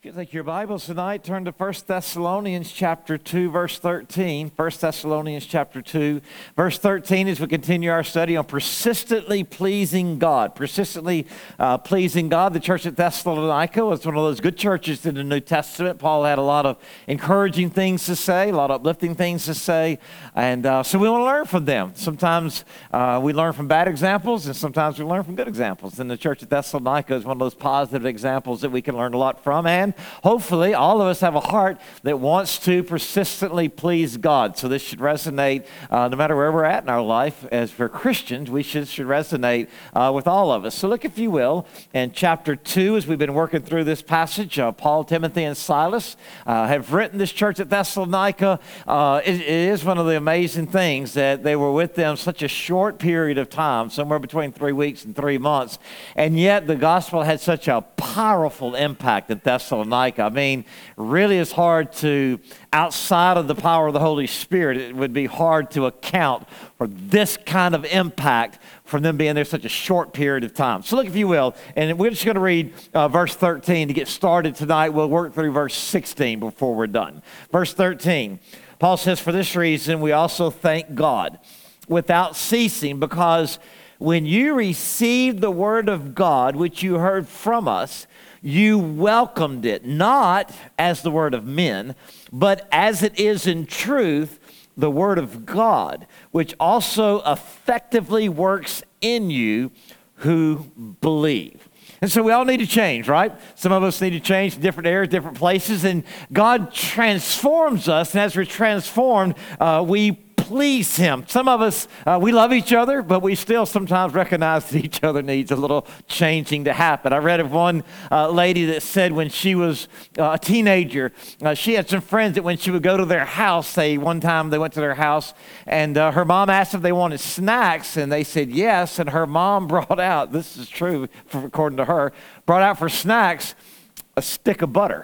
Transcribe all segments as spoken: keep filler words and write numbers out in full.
You take your Bibles tonight, turn to First Thessalonians chapter two, verse thirteen. First Thessalonians chapter two, verse thirteen, as we continue our study on persistently pleasing God. Persistently uh, pleasing God. The church at Thessalonica was one of those good churches in the New Testament. Paul had a lot of encouraging things to say, a lot of uplifting things to say, and uh, so we want to learn from them. Sometimes uh, we learn from bad examples, and sometimes we learn from good examples. And the church at Thessalonica is one of those positive examples that we can learn a lot from, and hopefully, all of us have a heart that wants to persistently please God. So this should resonate uh, no matter where we're at in our life. As we're Christians, we should, should resonate uh, with all of us. So look, if you will, in chapter two, as we've been working through this passage, uh, Paul, Timothy, and Silas uh, have written this church at Thessalonica. Uh, it, it is one of the amazing things that they were with them such a short period of time, somewhere between three weeks and three months, and yet the gospel had such a powerful impact at Thessalonica. I mean, really it's hard to, outside of the power of the Holy Spirit, it would be hard to account for this kind of impact from them being there such a short period of time. So look, if you will, and we're just going to read uh, verse thirteen to get started tonight. We'll work through verse sixteen before we're done. Verse thirteen, Paul says, "For this reason we also thank God without ceasing, because when you received the word of God, which you heard from us, you welcomed it, not as the word of men, but as it is in truth, the word of God, which also effectively works in you who believe." And so we all need to change, right? Some of us need to change in different areas, different places, and God transforms us, and as we're transformed, uh, we please Him. Some of us, uh, we love each other, but we still sometimes recognize that each other needs a little changing to happen. I read of one uh, lady that said when she was uh, a teenager, uh, she had some friends that when she would go to their house, say one time they went to their house, and uh, her mom asked if they wanted snacks, and they said yes, and her mom brought out, this is true according to her, brought out for snacks a stick of butter.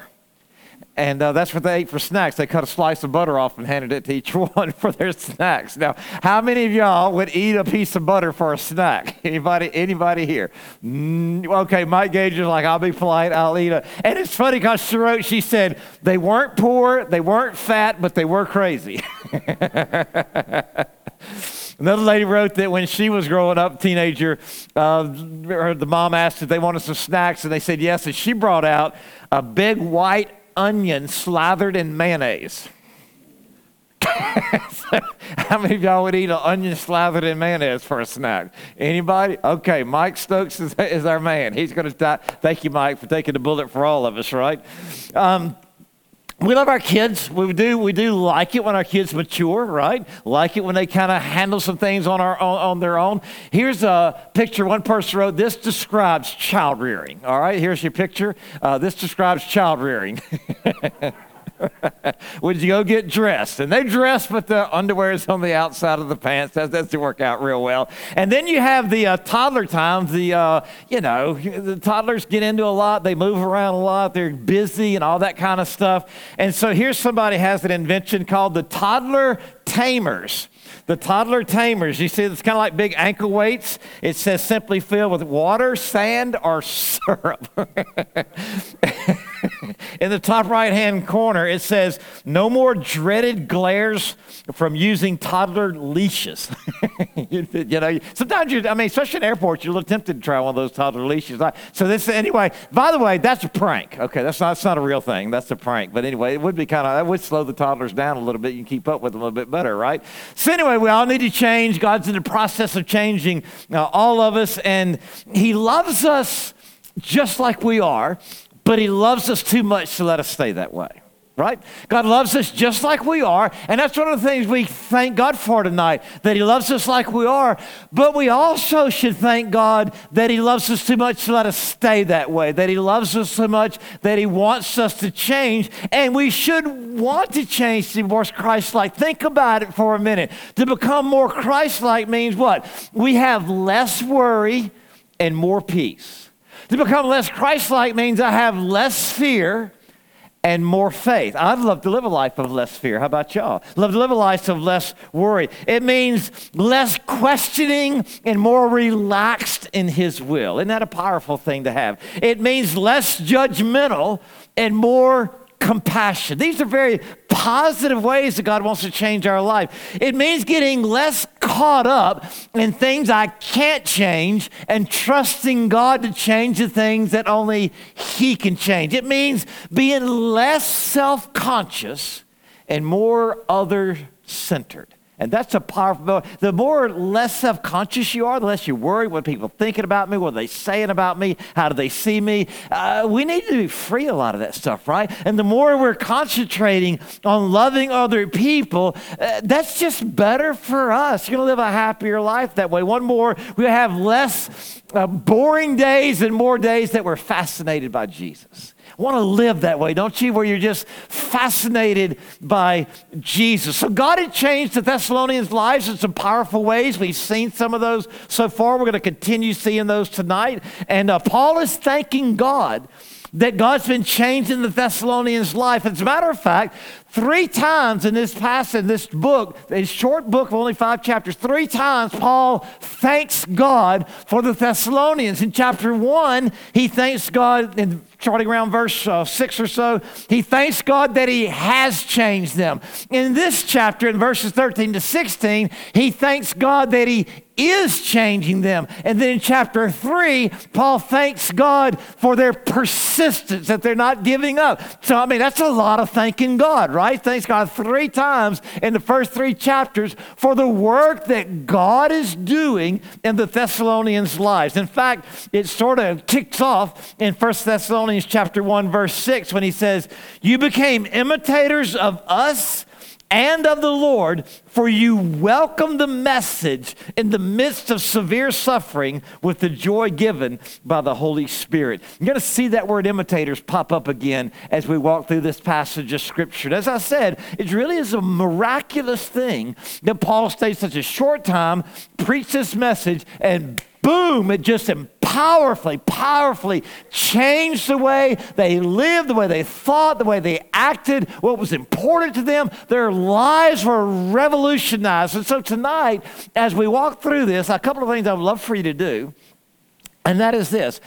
And uh, that's what they ate for snacks. They cut a slice of butter off and handed it to each one for their snacks. Now, how many of y'all would eat a piece of butter for a snack? Anybody Anybody here? Mm, okay, Mike Gage is like, I'll be polite, I'll eat it. And it's funny because she wrote, she said, they weren't poor, they weren't fat, but they were crazy. Another lady wrote that when she was growing up, teenager, uh, the mom asked if they wanted some snacks, and they said yes, and she brought out a big white onion slathered in mayonnaise. So, how many of y'all would eat an onion slathered in mayonnaise for a snack? Anybody? Okay, Mike Stokes is, is our man. He's going to die. Thank you, Mike, for taking the bullet for all of us, right? Um, We love our kids. We do. We do like it when our kids mature, right? Like it when they kind of handle some things on our on, on their own. Here's a picture. One person wrote, "This describes child rearing." All right. Here's your picture. Uh, this describes child rearing. Would you go get dressed? And they dress, but the underwear is on the outside of the pants. That doesn't work out real well. And then you have the uh, toddler times. The, uh, you know, the toddlers get into a lot. They move around a lot. They're busy and all that kind of stuff. And so here's somebody has an invention called the toddler tamers. The toddler tamers, you see, it's kind of like big ankle weights. It says simply filled with water, sand, or syrup. In the top right-hand corner, it says, no more dreaded glares from using toddler leashes. you, you know, sometimes, you, I mean, especially in airports, you're a little tempted to try one of those toddler leashes. So this, anyway, by the way, that's a prank. Okay, that's not, that's not a real thing. That's a prank. But anyway, it would be kind of, that would slow the toddlers down a little bit. You can keep up with them a little bit better, right? So anyway, we all need to change. God's in the process of changing uh, all of us, and He loves us just like we are, but He loves us too much to let us stay that way, right? God loves us just like we are, and that's one of the things we thank God for tonight, that He loves us like we are, but we also should thank God that He loves us too much to let us stay that way, that He loves us so much that He wants us to change, and we should want to change to be more Christ-like. Think about it for a minute. To become more Christ-like means what? We have less worry and more peace. To become less Christ-like means I have less fear and more faith. I'd love to live a life of less fear. How about y'all? Love to live a life of less worry. It means less questioning and more relaxed in his will. Isn't that a powerful thing to have? It means less judgmental and more compassion. These are very positive ways that God wants to change our life. It means getting less caught up in things I can't change and trusting God to change the things that only He can change. It means being less self-conscious and more other-centered. And that's a powerful, the more less self-conscious you are, the less you worry what people are thinking about me, what are they saying about me, how do they see me. Uh, we need to be free a lot of that stuff, right? And the more we're concentrating on loving other people, uh, that's just better for us. You're going to live a happier life that way. One more, we have less uh, boring days and more days that we're fascinated by Jesus. Want to live that way, don't you? Where you're just fascinated by Jesus. So God had changed the Thessalonians' lives in some powerful ways. We've seen some of those so far. We're going to continue seeing those tonight. And uh, Paul is thanking God that God's been changing the Thessalonians' life. As a matter of fact, three times in this passage, in this book, a short book of only five chapters, three times Paul thanks God for the Thessalonians. In chapter one, he thanks God, in starting around verse uh, six or so, he thanks God that he has changed them. In this chapter, in verses thirteen to sixteen, he thanks God that he is changing them. And then in chapter three, Paul thanks God for their persistence, that they're not giving up. So, I mean, that's a lot of thanking God, right? Thanks God three times in the first three chapters for the work that God is doing in the Thessalonians' lives. In fact, it sort of kicks off in First Thessalonians chapter one, verse six, when he says, "You became imitators of us and of the Lord, for you welcomed the message in the midst of severe suffering with the joy given by the Holy Spirit." You're going to see that word imitators pop up again as we walk through this passage of Scripture. As I said, it really is a miraculous thing that Paul stays such a short time, preached this message, and boom, it just powerfully, powerfully changed the way they lived, the way they thought, the way they acted, what was important to them. Their lives were revolutionized. And so tonight, as we walk through this, a couple of things I would love for you to do, and that is this.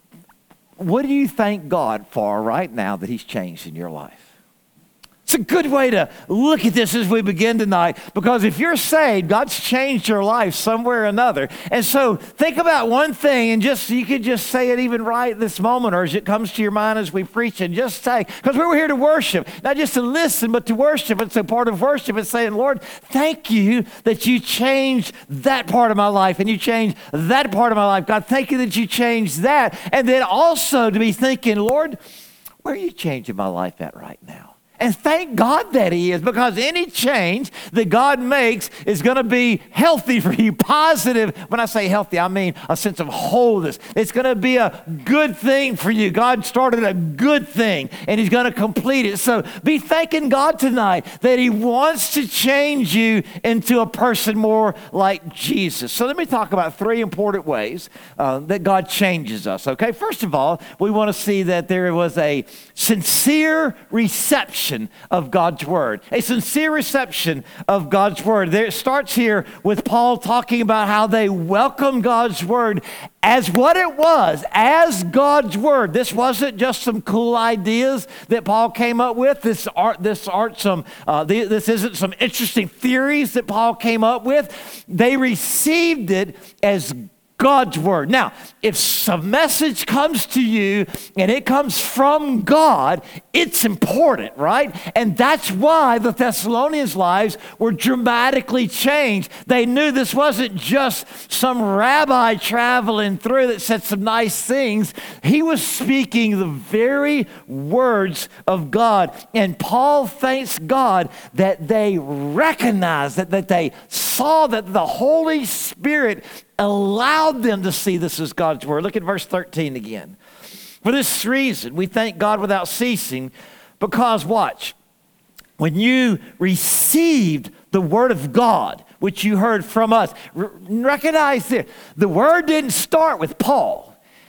What do you thank God for right now that He's changed in your life? It's a good way to look at this as we begin tonight, because if you're saved, God's changed your life somewhere or another. And so think about one thing, and just you could just say it even right this moment, or as it comes to your mind as we preach, and just say, because we were here to worship, not just to listen, but to worship. And so part of worship is saying, Lord, thank you that you changed that part of my life, and you changed that part of my life. God, thank you that you changed that. And then also to be thinking, Lord, where are you changing my life at right now? And thank God that He is, because any change that God makes is going to be healthy for you, positive. When I say healthy, I mean a sense of wholeness. It's going to be a good thing for you. God started a good thing, and He's going to complete it. So be thanking God tonight that He wants to change you into a person more like Jesus. So let me talk about three important ways uh, that God changes us, okay? First of all, we want to see that there was a sincere reception of God's word. A sincere reception of God's word. There, it starts here with Paul talking about how they welcomed God's word as what it was, as God's word. This wasn't just some cool ideas that Paul came up with. This art, this art, some, uh, this isn't some interesting theories that Paul came up with. They received it as God's word. Now, if some message comes to you and it comes from God, it's important, right? And that's why the Thessalonians' lives were dramatically changed. They knew this wasn't just some rabbi traveling through that said some nice things. He was speaking the very words of God. And Paul thanks God that they recognized, that, that they saw that the Holy Spirit allowed them to see this as God's word. Look at verse thirteen again. For this reason, we thank God without ceasing, because, watch, when you received the word of God, which you heard from us, r- recognize this, the word didn't start with Paul.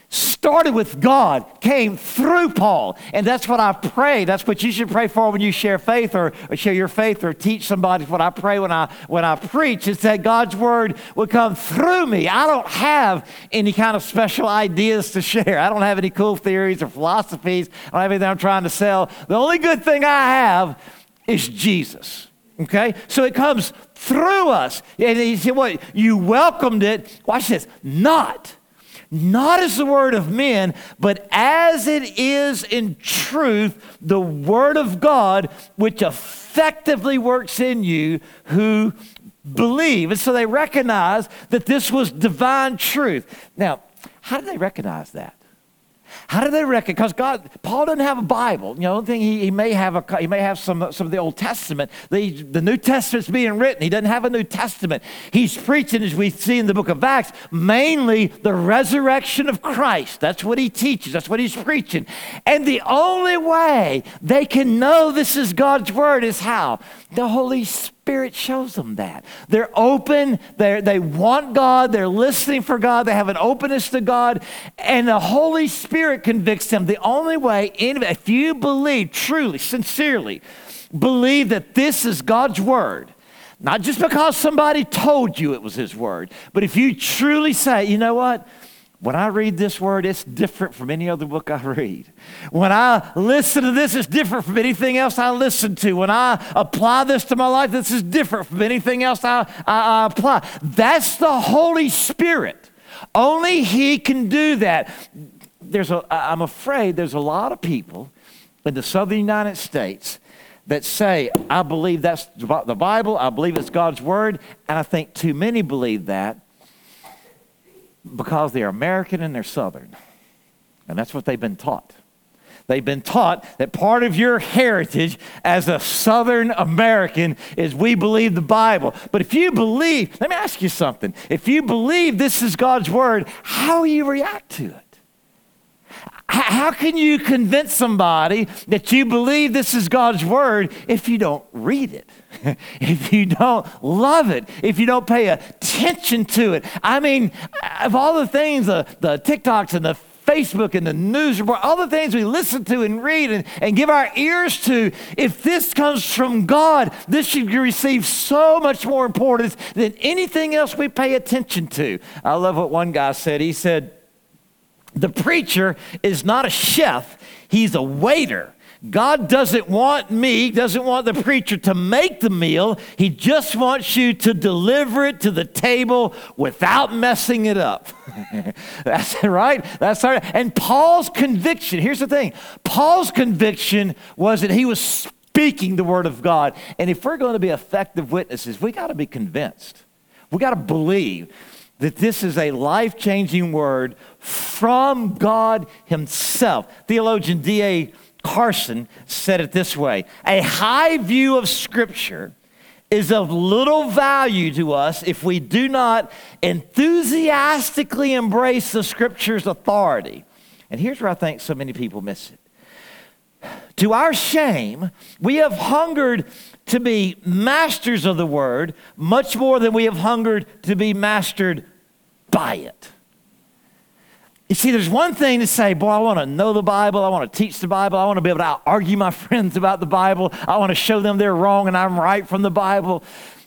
started with God, came through Paul. And that's what I pray. That's what you should pray for when you share faith or, or share your faith or teach somebody. What I pray when I when I preach is that God's word would come through me. I don't have any kind of special ideas to share. I don't have any cool theories or philosophies. I don't have anything I'm trying to sell. The only good thing I have is Jesus. Okay? So it comes through us. And he said, what? You welcomed it. Watch this. Not. Not as the word of men, but as it is in truth, the word of God, which effectively works in you who believe. And so they recognize that this was divine truth. Now, how do they recognize that? How do they reckon? Because God, Paul doesn't have a Bible. You know, the only thing he, he may have a, he may have some some of the Old Testament. The the New Testament's being written. He doesn't have a New Testament. He's preaching, as we see in the book of Acts, mainly the resurrection of Christ. That's what he teaches. That's what he's preaching. And the only way they can know this is God's word is how? The Holy Spirit shows them that. They're open, they they want God, they're listening for God, they have an openness to God, and the Holy Spirit convicts them. The only way, if you believe truly, sincerely, believe that this is God's word, not just because somebody told you it was his word, but if you truly say, you know what? When I read this word, it's different from any other book I read. When I listen to this, it's different from anything else I listen to. When I apply this to my life, this is different from anything else I, I, I apply. That's the Holy Spirit. Only he can do that. There's a, I'm afraid there's a lot of people in the southern United States that say, I believe that's the Bible, I believe it's God's word, and I think too many believe that because they're American and they're Southern. And that's what they've been taught. They've been taught that part of your heritage as a Southern American is we believe the Bible. But if you believe, let me ask you something. If you believe this is God's word, how will you react to it? How can you convince somebody that you believe this is God's word if you don't read it, if you don't love it, if you don't pay attention to it? I mean, of all the things, the, the TikToks and the Facebook and the news report, all the things we listen to and read and, and give our ears to, if this comes from God, this should receive so much more importance than anything else we pay attention to. I love what one guy said. He said, the preacher is not a chef, he's a waiter. God doesn't want me, doesn't want the preacher to make the meal. He just wants you to deliver it to the table without messing it up. That's right. That's right. And Paul's conviction, here's the thing. Paul's conviction was that he was speaking the word of God. And if we're going to be effective witnesses, we got to be convinced. We got to believe that this is a life-changing word from God himself. Theologian D A Carson said it this way: a high view of Scripture is of little value to us if we do not enthusiastically embrace the Scripture's authority. And here's where I think so many people miss it. To our shame, we have hungered to be masters of the word much more than we have hungered to be mastered by it. You see, there's one thing to say, boy, I want to know the Bible. I want to teach the Bible. I want to be able to argue my friends about the Bible. I want to show them they're wrong and I'm right from the Bible.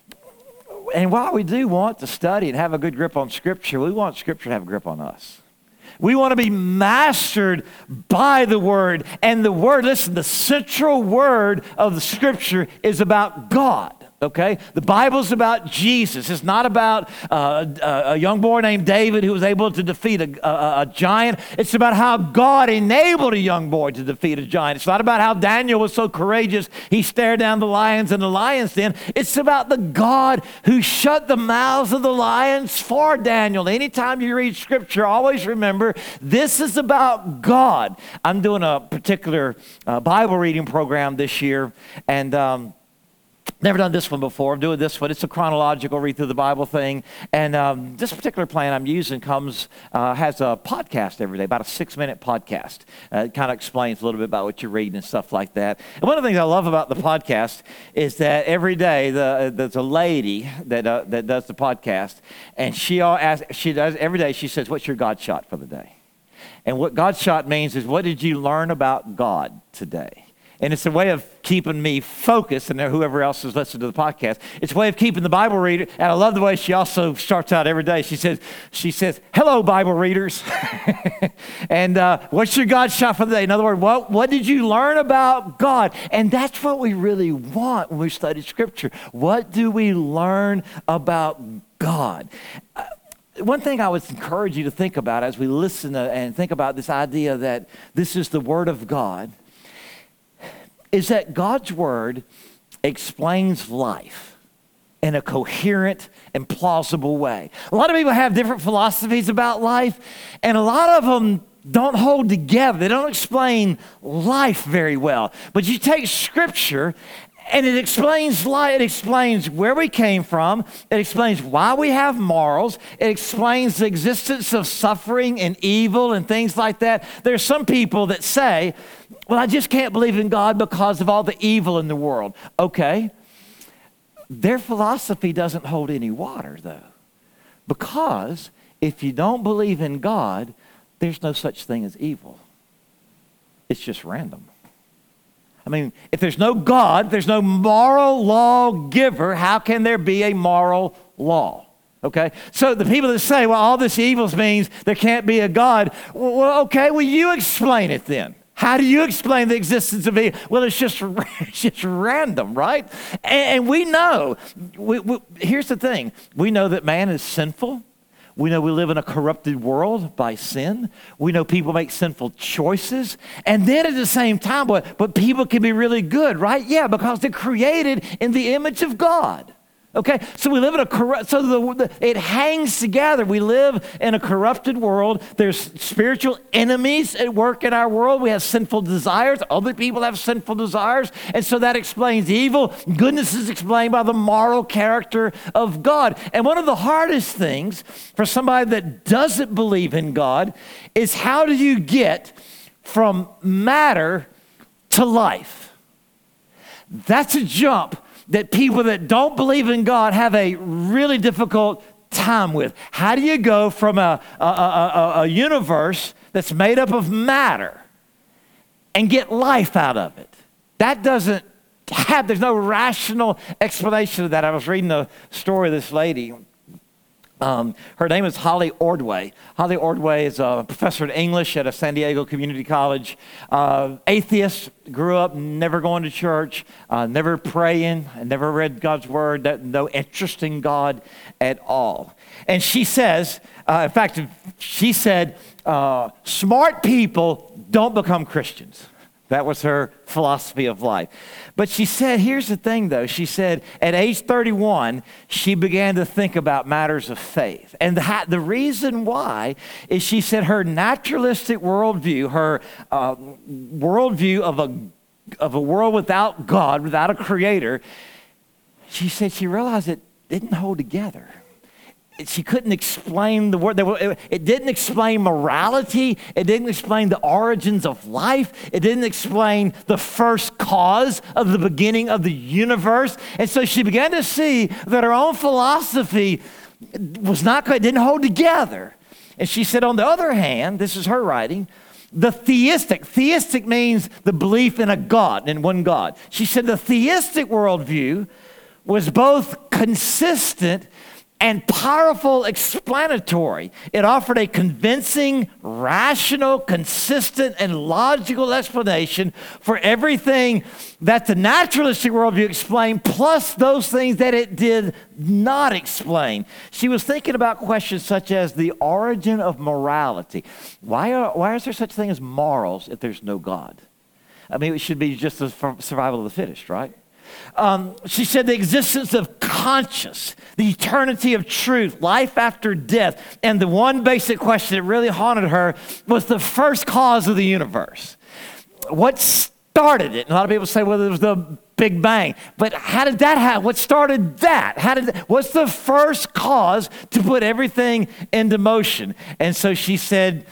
And while we do want to study and have a good grip on Scripture, we want Scripture to have a grip on us. We want to be mastered by the Word. And the Word, listen, the central word of the Scripture is about God. Okay? The Bible's about Jesus. It's not about uh, a, a young boy named David who was able to defeat a, a, a giant. It's about how God enabled a young boy to defeat a giant. It's not about how Daniel was so courageous he stared down the lions in the lion's den. It's about the God who shut the mouths of the lions for Daniel. Anytime you read Scripture, always remember this is about God. I'm doing a particular uh, Bible reading program this year, and um, never done this one before. I'm doing this one. It's a chronological read through the Bible thing. And um, this particular plan I'm using comes, uh, has a podcast every day, about a six-minute podcast. Uh, it kind of explains a little bit about what you're reading and stuff like that. And one of the things I love about the podcast is that every day the, there's a lady that uh, that does the podcast, and she all asks, she does every day. She says, "What's your God shot for the day?" And what God shot means is, what did you learn about God today? And it's a way of keeping me focused, and whoever else is listening to the podcast, it's a way of keeping the Bible reader. And I love the way she also starts out every day. She says, she says, hello, Bible readers. and uh, what's your God shot for the day? In other words, what, what did you learn about God? And that's what we really want when we study Scripture. What do we learn about God? Uh, One thing I would encourage you to think about as we listen to, and think about this idea that this is the Word of God, is that God's Word explains life in a coherent and plausible way. A lot of people have different philosophies about life, and a lot of them don't hold together. They don't explain life very well. But you take Scripture, and it explains life. It explains where we came from. It explains why we have morals. It explains the existence of suffering and evil and things like that. There's some people that say, well, I just can't believe in God because of all the evil in the world. Okay. Their philosophy doesn't hold any water, though. Because if you don't believe in God, there's no such thing as evil. It's just random. I mean, if there's no God, there's no moral law giver, how can there be a moral law? Okay? So the people that say, well, all this evil means there can't be a God, well, okay, well, you explain it then. How do you explain the existence of evil? Well, it's just, it's just random, right? And, and we know, we, we, here's the thing. We know that man is sinful. We know we live in a corrupted world by sin. We know people make sinful choices. And then at the same time, but, but people can be really good, right? Yeah, because they're created in the image of God. Okay, so we live in a corrupt, so the, the, it hangs together. We live in a corrupted world. There's spiritual enemies at work in our world. We have sinful desires. Other people have sinful desires. And so that explains evil. Goodness is explained by the moral character of God. And one of the hardest things for somebody that doesn't believe in God is, how do you get from matter to life? That's a jump that people that don't believe in God have a really difficult time with. How do you go from a, a, a, a universe that's made up of matter and get life out of it? That doesn't have, there's no rational explanation of that. I was reading a story of this lady. Um, her name is Holly Ordway. Holly Ordway is a professor of English at a San Diego community college. Uh, atheist, grew up never going to church, uh, never praying, never read God's word, that, no interest in God at all. And she says, uh, in fact, she said, uh, smart people don't become Christians. That was her philosophy of life. But she said, here's the thing though. She said at age thirty-one, she began to think about matters of faith. And the, the reason why is, she said her naturalistic worldview, her uh, worldview of a, of a world without God, without a creator, she said she realized it didn't hold together. She couldn't explain the word. It didn't explain morality. It didn't explain the origins of life. It didn't explain the first cause of the beginning of the universe. And so she began to see that her own philosophy was not, it didn't hold together. And she said, on the other hand, this is her writing, the theistic, theistic means the belief in a God, in one God. She said the theistic worldview was both consistent and powerful explanatory. It offered a convincing, rational, consistent, and logical explanation for everything that the naturalistic worldview explained, plus those things that it did not explain. She was thinking about questions such as the origin of morality. Why, are, why is there such a thing as morals if there's no God? I mean, it should be just the survival of the fittest, right? Um, she said the existence of conscience, the eternity of truth, life after death. And the one basic question that really haunted her was the first cause of the universe. What started it? And a lot of people say, well, it was the Big Bang. But how did that happen? What started that? How did? What's the first cause to put everything into motion? And so she said,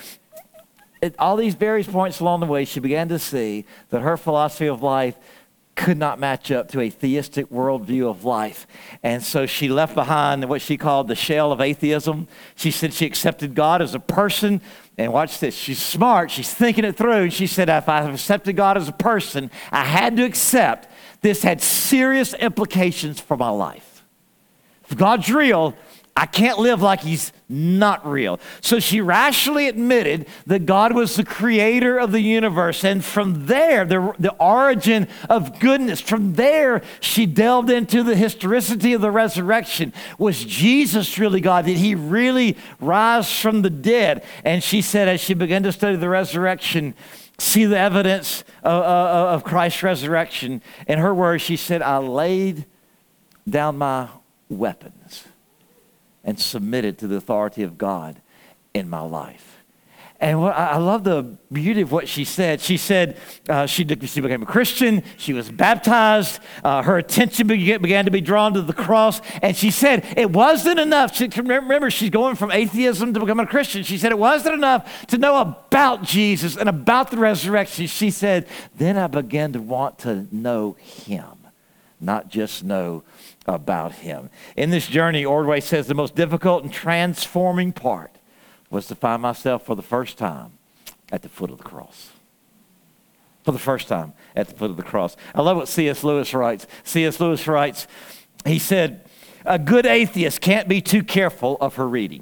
at all these various points along the way, she began to see that her philosophy of life could not match up to a theistic worldview of life. And so she left behind what she called the shell of atheism. She said she accepted God as a person, And watch this. She's smart. She's thinking it through. And she said, if I've accepted God as a person, I had to accept this had serious implications for my life. If God's real, I can't live like he's not real. So she rationally admitted that God was the creator of the universe. And from there, the, the origin of goodness, from there, she delved into the historicity of the resurrection. Was Jesus really God? Did he really rise from the dead? And she said, as she began to study the resurrection, see the evidence of, of, of Christ's resurrection, in her words, she said, I laid down my weapons and submitted to the authority of God in my life. And what, I love the beauty of what she said. She said uh, she, she became a Christian. She was baptized. Uh, her attention began, began to be drawn to the cross. And she said it wasn't enough. She, remember, she's going from atheism to becoming a Christian. She said it wasn't enough to know about Jesus and about the resurrection. She said, then I began to want to know him, not just know about him. In this journey, Ordway says the most difficult and transforming part was to find myself for the first time at the foot of the cross. For the first time at the foot of the cross. I love what C S Lewis writes. C S Lewis writes, he said, a good atheist can't be too careful of her reading.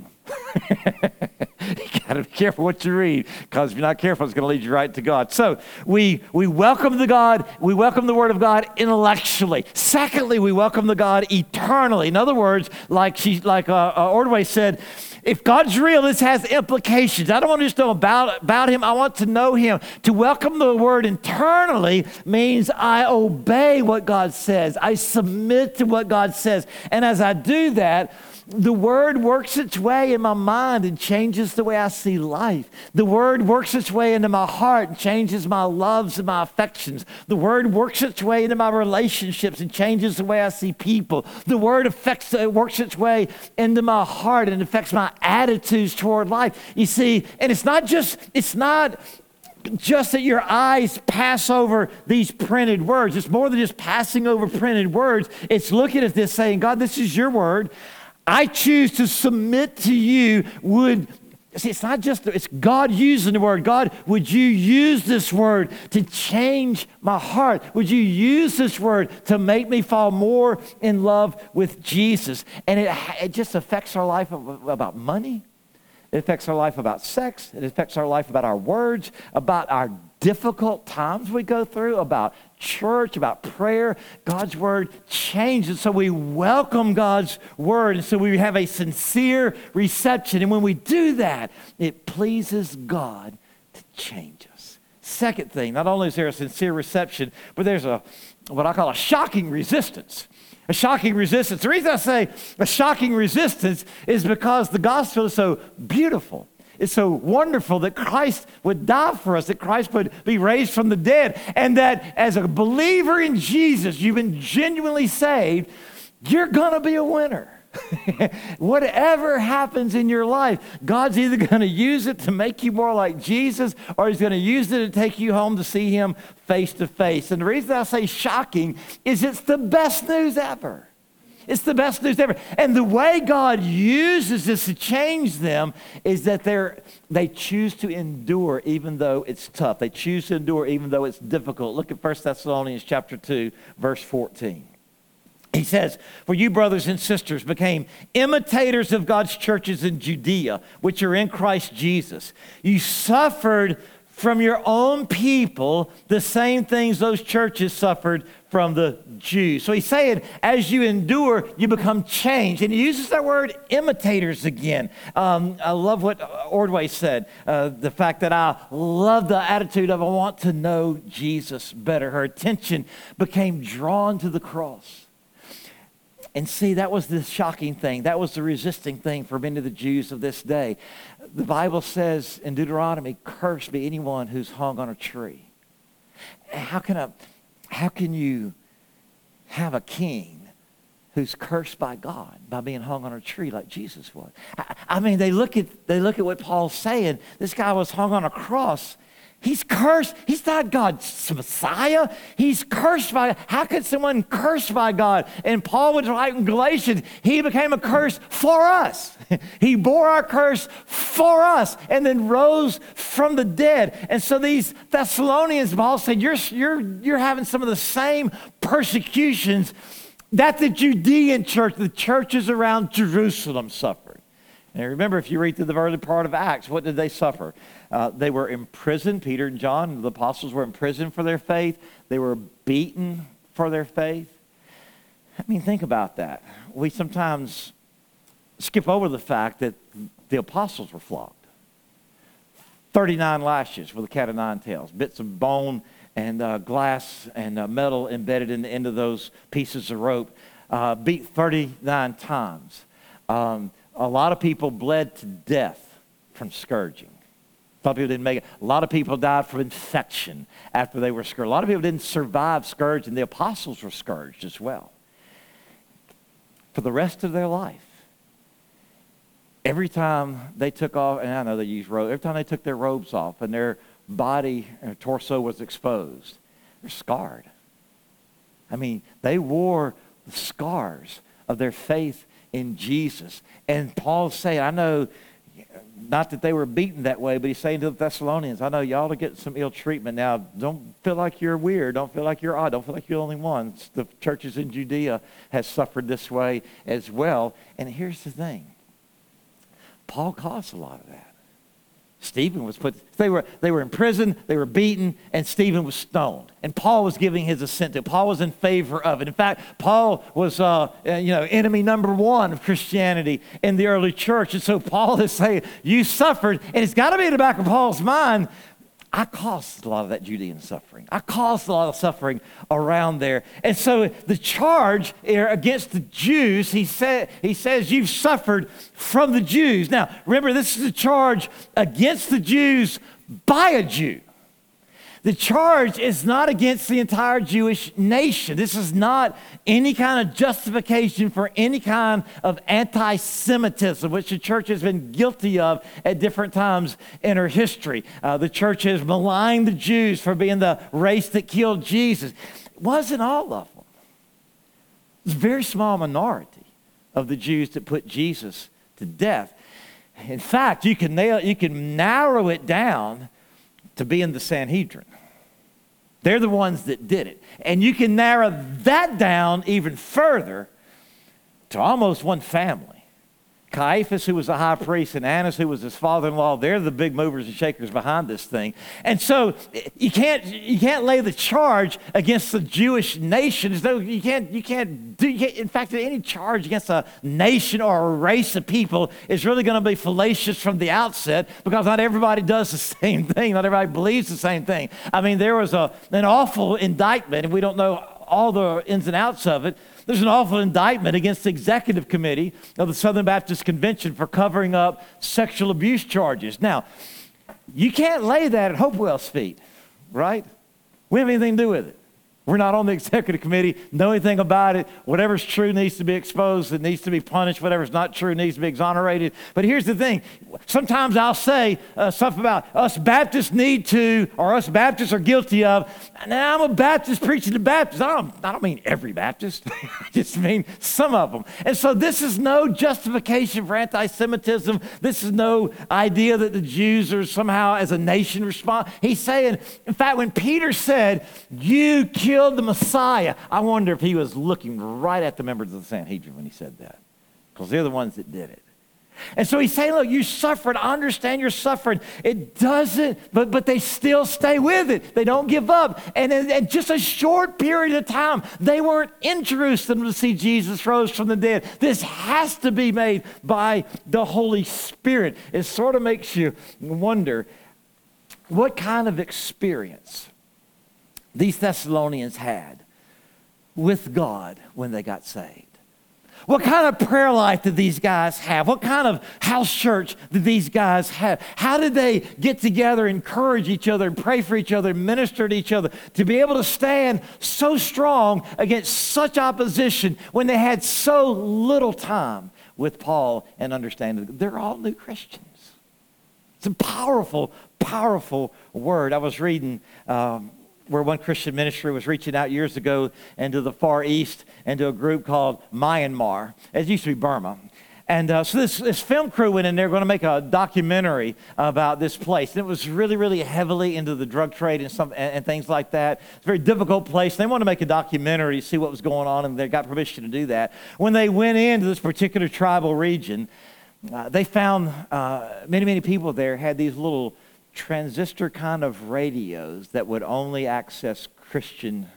You got to be careful what you read, because if you're not careful, it's going to lead you right to God. So we we welcome the God, we welcome the Word of God intellectually. Secondly, we welcome the God eternally. In other words, like she, like uh, uh, Ordway said, if God's real, this has implications. I don't want to just know about, about him. I want to know him. To welcome the Word internally means I obey what God says. I submit to what God says. And as I do that, the Word works its way in my mind and changes the way I see life. The Word works its way into my heart and changes my loves and my affections. The Word works its way into my relationships and changes the way I see people. The Word affects, it works its way into my heart and affects my attitudes toward life. You see, and it's not just, it's not just that your eyes pass over these printed words. It's more than just passing over printed words. It's looking at this saying, God, this is your Word. I choose to submit to you. Would, see, it's not just, it's God using the Word. God, would you use this Word to change my heart? Would you use this Word to make me fall more in love with Jesus? And it, it just affects our life about money. It affects our life about sex. It affects our life about our words, about our difficult times we go through, about church, about prayer. God's Word changes. So we welcome God's Word. And so we have a sincere reception. And when we do that, it pleases God to change us. Second thing, not only is there a sincere reception, but there's a what I call a shocking resistance. A shocking resistance. The reason I say a shocking resistance is because the gospel is so beautiful. It's so wonderful that Christ would die for us, that Christ would be raised from the dead, and that as a believer in Jesus, you've been genuinely saved, you're going to be a winner. Whatever happens in your life, God's either going to use it to make you more like Jesus, or he's going to use it to take you home to see him face to face. And the reason I say shocking is it's the best news ever. It's the best news ever. And the way God uses this to change them is that they're, they choose to endure even though it's tough. They choose to endure even though it's difficult. Look at First Thessalonians chapter two, verse fourteen. He says, for you brothers and sisters became imitators of God's churches in Judea, which are in Christ Jesus. You suffered from your own people the same things those churches suffered from the Jews. So he's saying, as you endure, you become changed. And he uses that word imitators again. Um, I love what Ordway said, uh, the fact that I love the attitude of I want to know Jesus better. Her attention became drawn to the cross. And see, that was the shocking thing. That was the resisting thing for many of the Jews of this day. The Bible says in Deuteronomy, cursed be anyone who's hung on a tree. How can, a, how can you have a king who's cursed by God by being hung on a tree like Jesus was? I, I mean, they look at they look at what Paul's saying. This guy was hung on a cross. He's cursed. He's not God's Messiah. He's cursed by God. How could someone cursed by God? And Paul was writing in Galatians, he became a curse for us. He bore our curse for us and then rose from the dead. And so these Thessalonians, Paul said, you're, you're, you're having some of the same persecutions that the Judean church, the churches around Jerusalem suffered. And remember, if you read through the early part of Acts, what did they suffer? Uh, they were imprisoned. Peter and John, the apostles, were imprisoned for their faith. They were beaten for their faith. I mean, think about that. We sometimes skip over the fact that the apostles were flogged. thirty-nine lashes with a cat of nine tails, bits of bone and uh, glass and uh, metal embedded in the end of those pieces of rope, uh, beat thirty-nine times. Um, a lot of people bled to death from scourging. A lot of people didn't make it. A lot of people died from infection after they were scourged. A lot of people didn't survive scourging. The apostles were scourged as well. For the rest of their life, every time they took off, and I know they used robes, every time they took their robes off and their body or torso was exposed, they're scarred. I mean, they wore the scars of their faith in Jesus. And Paul's saying, I know, not that they were beaten that way, but he's saying to the Thessalonians, I know y'all are getting some ill treatment now. Don't feel like you're weird. Don't feel like you're odd. Don't feel like you're the only ones. The churches in Judea has suffered this way as well. And here's the thing. Paul caused a lot of that. Stephen was put, they were, they were in prison, they were beaten, and Stephen was stoned. And Paul was giving his assent to it. Paul was in favor of it. In fact, Paul was, uh, you know, enemy number one of Christianity in the early church. And so Paul is saying, you suffered, and it's got to be in the back of Paul's mind, I caused a lot of that Judean suffering. I caused a lot of suffering around there. And so the charge against the Jews, he, said, he says, you've suffered from the Jews. Now, remember, this is a charge against the Jews by a Jew. The charge is not against the entire Jewish nation. This is not any kind of justification for any kind of anti-Semitism, which the church has been guilty of at different times in her history. Uh, the church has maligned the Jews for being the race that killed Jesus. It wasn't all of them. It was a very small minority of the Jews that put Jesus to death. In fact, you can nail, you can narrow it down to being the Sanhedrin. They're the ones that did it. And you can narrow that down even further to almost one family. Caiaphas, who was the high priest, and Annas, who was his father-in-law, they're the big movers and shakers behind this thing. And so you can't, you can't lay the charge against the Jewish nation as though you can't, you can't do, you can't, in fact, any charge against a nation or a race of people is really going to be fallacious from the outset, because not everybody does the same thing. Not everybody believes the same thing. I mean, there was a, an awful indictment, and we don't know all the ins and outs of it. There's an awful indictment against the executive committee of the Southern Baptist Convention for covering up sexual abuse charges. Now, you can't lay that at Hopewell's feet, right? We have anything to do with it. We're not on the executive committee, know anything about it. Whatever's true needs to be exposed. It needs to be punished. Whatever's not true needs to be exonerated. But here's the thing. Sometimes I'll say uh, stuff about us Baptists need to, or us Baptists are guilty of. Now, I'm a Baptist preaching to Baptists. I don't, I don't mean every Baptist. I just mean some of them. And so this is no justification for anti-Semitism. This is no idea that the Jews are somehow as a nation respond. He's saying, in fact, when Peter said, you killed the Messiah, I wonder if he was looking right at the members of the Sanhedrin when he said that, because they're the ones that did it. And so he's saying, look, you suffered. I understand you're suffering. It doesn't, but, but they still stay with it. They don't give up. And in, in just a short period of time, they weren't in Jerusalem to see Jesus rose from the dead. This has to be made by the Holy Spirit. It sort of makes you wonder what kind of experience these Thessalonians had with God when they got saved. What kind of prayer life did these guys have? What kind of house church did these guys have? How did they get together, encourage each other, and pray for each other, and minister to each other, to be able to stand so strong against such opposition when they had so little time with Paul and understanding? They're all new Christians. It's a powerful, powerful word. I was reading um, where one Christian ministry was reaching out years ago into the Far East and to a group called Myanmar. It used to be Burma. And uh, so this, this film crew went in there going to make a documentary about this place. And it was really, really heavily into the drug trade and, some, and, and things like that. It's a very difficult place. They wanted to make a documentary to see what was going on, and they got permission to do that. When they went into this particular tribal region, uh, they found uh, many, many people there had these little transistor kind of radios that would only access Christian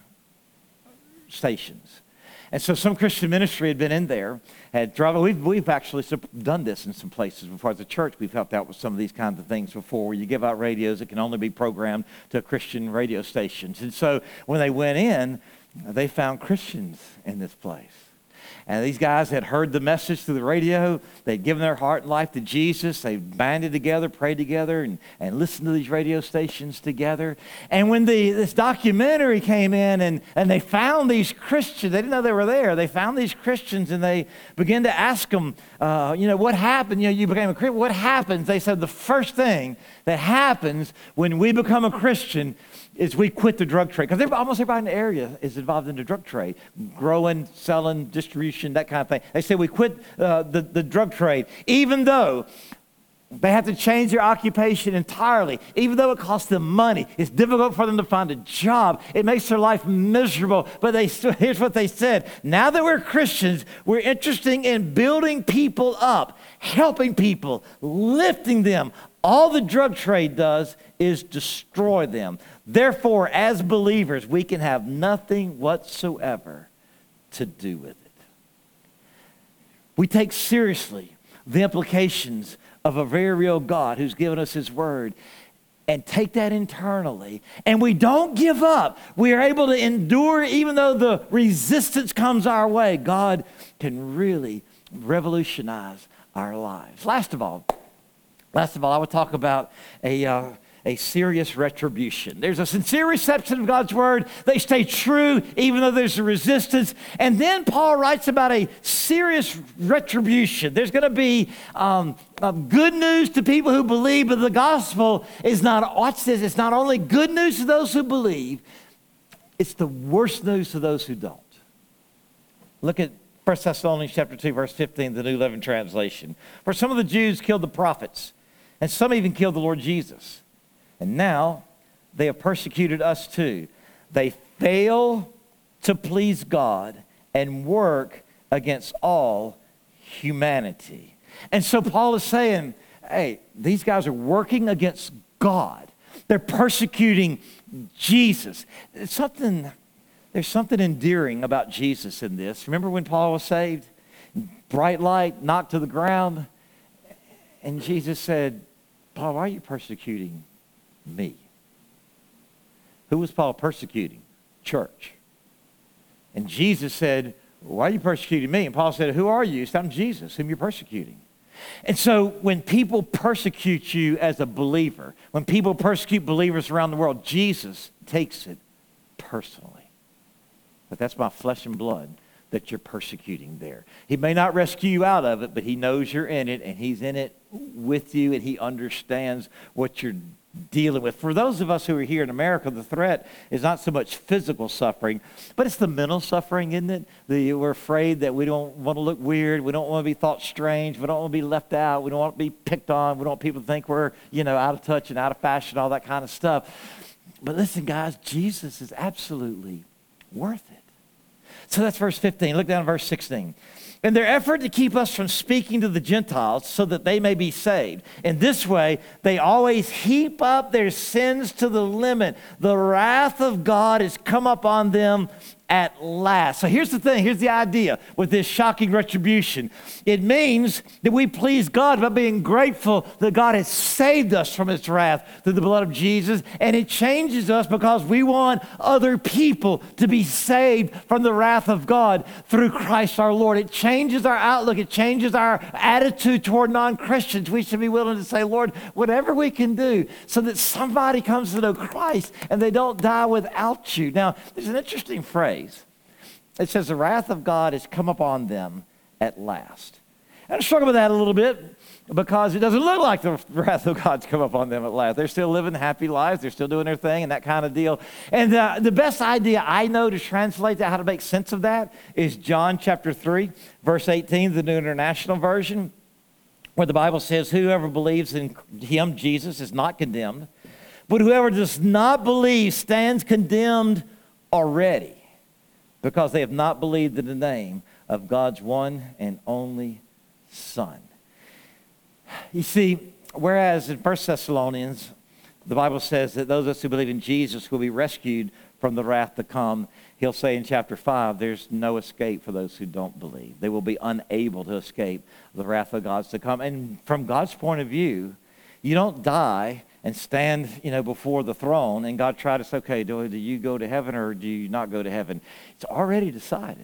stations. And so some Christian ministry had been in there, had driven. We've, we've actually done this in some places before. As a church, we've helped out with some of these kinds of things before, where you give out radios that can only be programmed to Christian radio stations. And so when they went in, they found Christians in this place. And these guys had heard the message through the radio. They'd given their heart and life to Jesus. They banded together, prayed together, and, and listened to these radio stations together. And when the, this documentary came in and, and they found these Christians, they didn't know they were there. They found these Christians and they began to ask them, uh, you know, what happened? You know, you became a Christian. What happens? They said the first thing that happens when we become a Christian is we quit the drug trade. Because almost everybody in the area is involved in the drug trade. Growing, selling, distribution, that kind of thing. They say we quit uh, the, the drug trade, even though they have to change their occupation entirely, even though it costs them money. It's difficult for them to find a job. It makes their life miserable. But they here's what they said. Now that we're Christians, we're interested in building people up, helping people, lifting them. All the drug trade does is destroy them. Therefore, as believers, we can have nothing whatsoever to do with it. We take seriously the implications of a very real God who's given us his word and take that internally. And we don't give up. We are able to endure even though the resistance comes our way. God can really revolutionize our lives. Last of all, last of all, I would talk about a... Uh, A serious retribution. There's a sincere reception of God's word. They stay true even though there's a resistance. And then Paul writes about a serious retribution. There's going to be um, um, good news to people who believe, but the gospel is not, watch this, it's not only good news to those who believe, it's the worst news to those who don't. Look at First Thessalonians chapter two, verse fifteen, the New Living Translation. For some of the Jews killed the prophets, and some even killed the Lord Jesus. And now they have persecuted us too. They fail to please God and work against all humanity. And so Paul is saying, hey, these guys are working against God. They're persecuting Jesus. It's something, there's something endearing about Jesus in this. Remember when Paul was saved? Bright light, knocked to the ground. And Jesus said, Paul, why are you persecuting me? Who was Paul persecuting? Church. And Jesus said, why are you persecuting me? And Paul said, who are you? It's I'm Jesus, whom you're persecuting. And so when people persecute you as a believer, when people persecute believers around the world, Jesus takes it personally. But that's my flesh and blood that you're persecuting there. He may not rescue you out of it, but he knows you're in it, and he's in it with you, and he understands what you're dealing with. For those of us who are here in America, the threat is not so much physical suffering, but it's the mental suffering, isn't it? The, we're afraid that we don't want to look weird. We don't want to be thought strange. We don't want to be left out. We don't want to be picked on. We don't want people to think we're, you know, out of touch and out of fashion, all that kind of stuff. But listen, guys, Jesus is absolutely worth it. So that's verse fifteen. Look down at verse sixteen. In their effort to keep us from speaking to the Gentiles so that they may be saved. In this way, they always heap up their sins to the limit. The wrath of God has come upon them at last. So here's the thing. Here's the idea with this shocking retribution. It means that we please God by being grateful that God has saved us from his wrath through the blood of Jesus. And it changes us because we want other people to be saved from the wrath of God through Christ our Lord. It changes our outlook. It changes our attitude toward non-Christians. We should be willing to say, Lord, whatever we can do so that somebody comes to know Christ and they don't die without you. Now, there's an interesting phrase. It says, the wrath of God has come upon them at last. And I struggle with that a little bit because it doesn't look like the wrath of God's come upon them at last. They're still living happy lives. They're still doing their thing and that kind of deal. And uh, the best idea I know to translate that, how to make sense of that, is John chapter three, verse eighteen, the New International Version, where the Bible says, whoever believes in him, Jesus, is not condemned, but whoever does not believe stands condemned already, because they have not believed in the name of God's one and only Son. You see, whereas in First Thessalonians, the Bible says that those of us who believe in Jesus will be rescued from the wrath to come, he'll say in chapter five, there's no escape for those who don't believe. They will be unable to escape the wrath of God's to come. And from God's point of view, you don't die and stand, you know, before the throne and God try to say, okay, do, do you go to heaven or do you not go to heaven? It's already decided.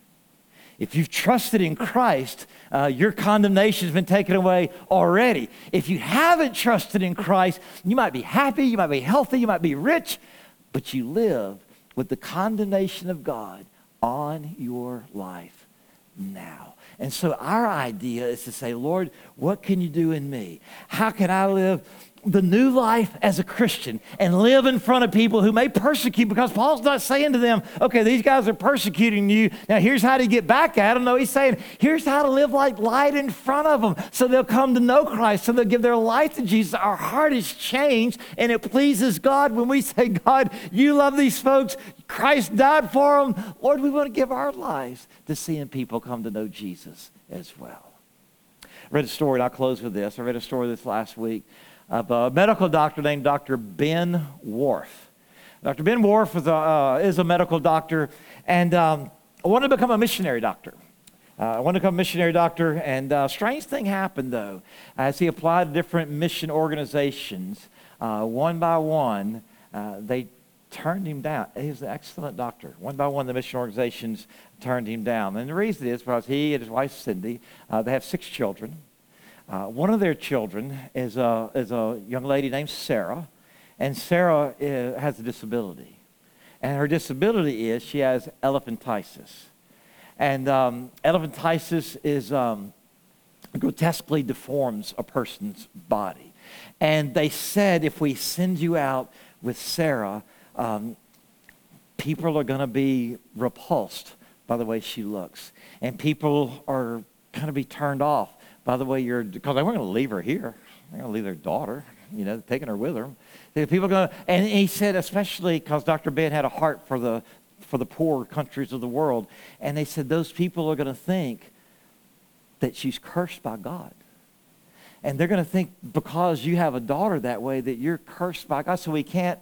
If you've trusted in Christ, uh, your condemnation has been taken away already. If you haven't trusted in Christ, you might be happy, you might be healthy, you might be rich, but you live with the condemnation of God on your life now. And so our idea is to say, Lord, what can you do in me? How can I live the new life as a Christian and live in front of people who may persecute? Because Paul's not saying to them, okay, these guys are persecuting you. Now here's how to get back at them. No, he's saying, here's how to live like light in front of them so they'll come to know Christ, so they'll give their life to Jesus. Our heart is changed and it pleases God when we say, God, you love these folks. Christ died for them. Lord, we want to give our lives to seeing people come to know Jesus as well. I read a story, and I'll close with this. I read a story this last week of a medical doctor named Doctor Ben Whorf. Doctor Ben Whorf is a, uh, is a medical doctor, and um, I wanted to become a missionary doctor. Uh, I wanted to become a missionary doctor, and a strange thing happened, though. As he applied to different mission organizations, uh, one by one, uh, they turned him down. He was an excellent doctor. One by one, the mission organizations turned him down. And the reason is because he and his wife, Cindy, uh, they have six children. Uh, one of their children is a, is a young lady named Sarah, and Sarah is, has a disability. And her disability is she has elephantiasis. And um, elephantiasis is um, grotesquely deforms a person's body. And they said if we send you out with Sarah, um, people are going to be repulsed by the way she looks. And people are going to be turned off by the way you're, because they weren't going to leave her here. They're going to leave their daughter, you know, taking her with them. People are going to, and he said, especially because Doctor Ben had a heart for the for the poor countries of the world, and they said those people are going to think that she's cursed by God. And they're going to think because you have a daughter that way that you're cursed by God, so we can't,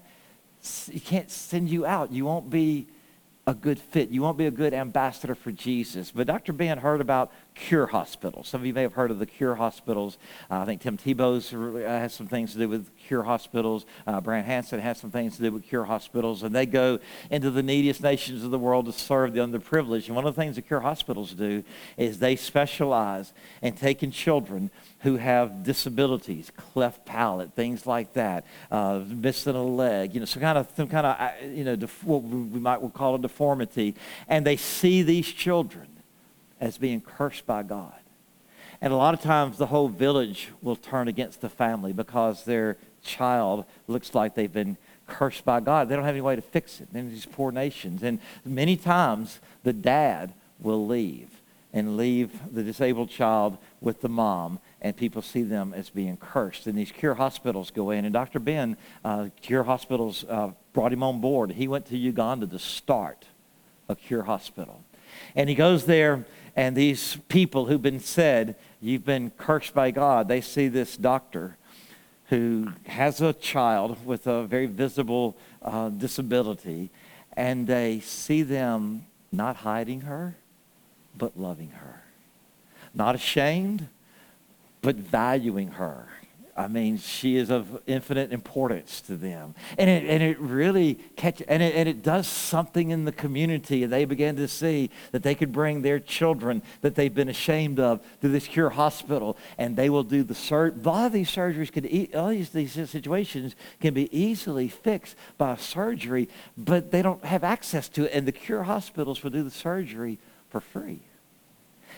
he can't send you out. You won't be a good fit. You won't be a good ambassador for Jesus. But Doctor Ben heard about cure hospitals. Some of you may have heard of the cure hospitals. Uh, I think Tim Tebow's has some things to do with cure hospitals. Uh, Brant Hansen has some things to do with cure hospitals. And they go into the neediest nations of the world to serve the underprivileged. And one of the things the cure hospitals do is they specialize in taking children who have disabilities, cleft palate, things like that, uh, missing a leg, you know, some kind of, some kind of, you know, def- what we might call a deformity. And they see these children as being cursed by God. And a lot of times the whole village will turn against the family because their child looks like they've been cursed by God. They don't have any way to fix it in these poor nations. And many times the dad will leave and leave the disabled child with the mom, and people see them as being cursed. And these cure hospitals go in, and Doctor Ben, uh, cure hospitals uh, brought him on board. He went to Uganda to start a cure hospital. And he goes there, and these people who've been said, you've been cursed by God, they see this doctor who has a child with a very visible uh, disability, and they see them not hiding her, but loving her. Not ashamed, but valuing her. I mean, she is of infinite importance to them. And it, and it really catch, and it, and it does something in the community. And they begin to see that they could bring their children that they've been ashamed of to this cure hospital. And they will do the surgery. A lot of these surgeries, could e- all these, these situations can be easily fixed by surgery, but they don't have access to it. And the cure hospitals will do the surgery for free.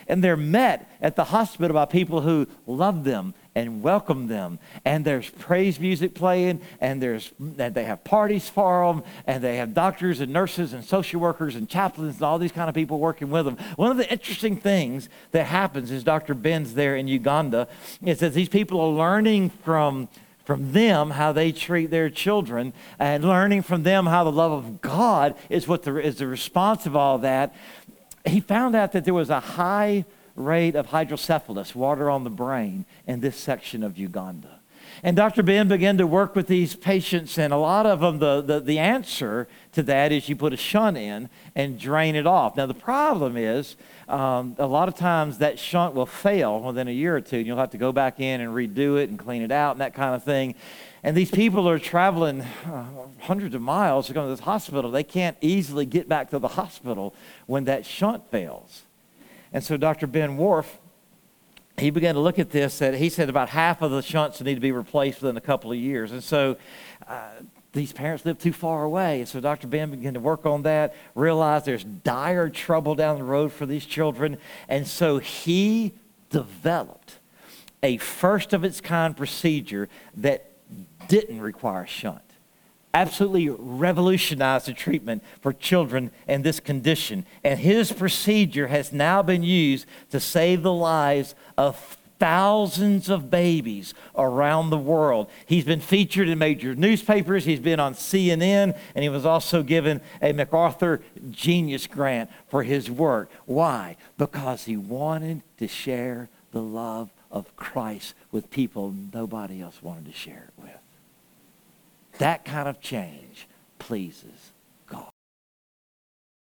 And they're met at the hospital by people who love them and welcome them. And there's praise music playing, and there's and they have parties for them, and they have doctors and nurses and social workers and chaplains and all these kind of people working with them. One of the interesting things that happens is Doctor Ben's there in Uganda. It says these people are learning from from them how they treat their children, and learning from them how the love of God is what the, is the response of all that. He found out that there was a high rate of hydrocephalus, water on the brain, in this section of Uganda. And Doctor Ben began to work with these patients, and a lot of them, the, the, the answer to that is you put a shunt in and drain it off. Now, the problem is um, a lot of times that shunt will fail within a year or two, and you'll have to go back in and redo it and clean it out and that kind of thing. And these people are traveling uh, hundreds of miles to go to this hospital. They can't easily get back to the hospital when that shunt fails. And so Doctor Ben Wharf, he began to look at this, that he said about half of the shunts need to be replaced within a couple of years. And so uh, these parents live too far away. And so Doctor Ben began to work on that, realized there's dire trouble down the road for these children. And so he developed a first of its kind procedure that didn't require a shunt. Absolutely revolutionized the treatment for children in this condition. And his procedure has now been used to save the lives of thousands of babies around the world. He's been featured in major newspapers. He's been on C N N, and he was also given a MacArthur Genius Grant for his work. Why? Because he wanted to share the love of Christ with people nobody else wanted to share it with. That kind of change pleases